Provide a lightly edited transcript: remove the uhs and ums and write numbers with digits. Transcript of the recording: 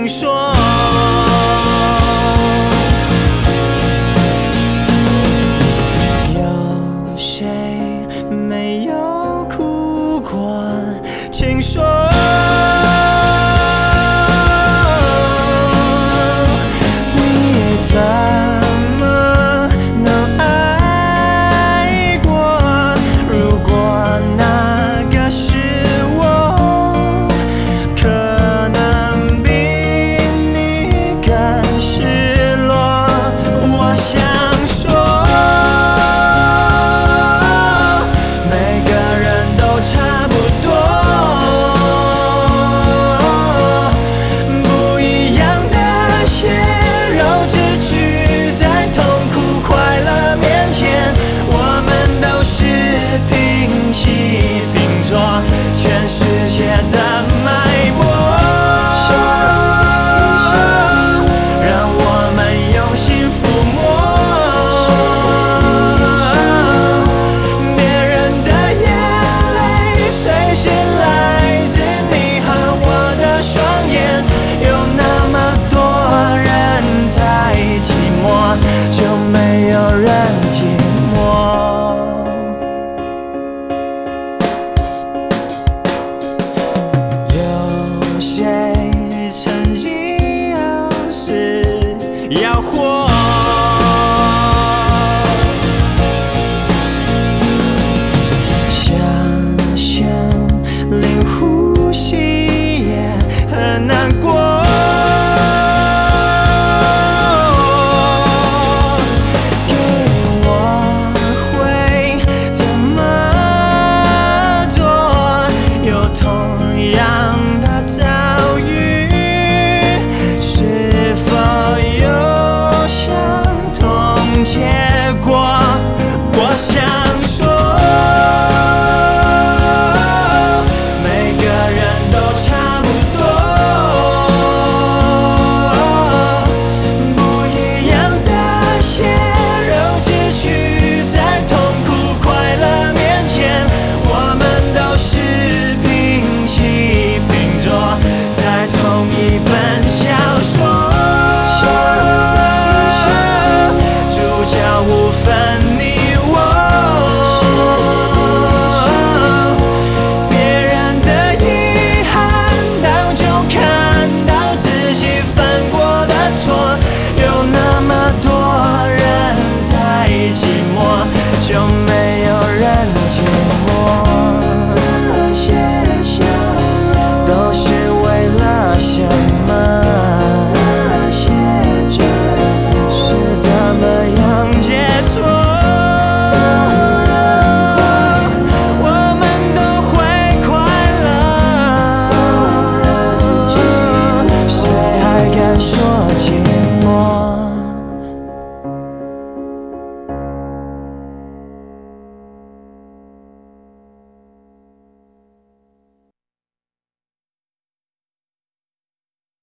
听说。有谁没有哭过？请说。你怎么能爱过？如果那个是我，可能比你更失落。我想说，每个人都差不多，不一样的血肉之躯，在痛苦快乐面前，我们都是平起平坐，全世界的脉搏。让我们用心抚摸，别人的眼泪随时来自你和我的双眼。有那么多人在寂寞，就没有人寂寞。有谁曾经要死要活？想想连呼吸也很难过。给我会怎么做？有同样的遭遇，是否有相同结果？我想说，每个人都差不多，不一样的血肉之躯，在痛苦快乐面前，我们都是平起平坐，在同一本小说，主角无分你我，别人的遗憾当中看到自己犯过的错。有那么多人在寂寞，就没有人寂寞。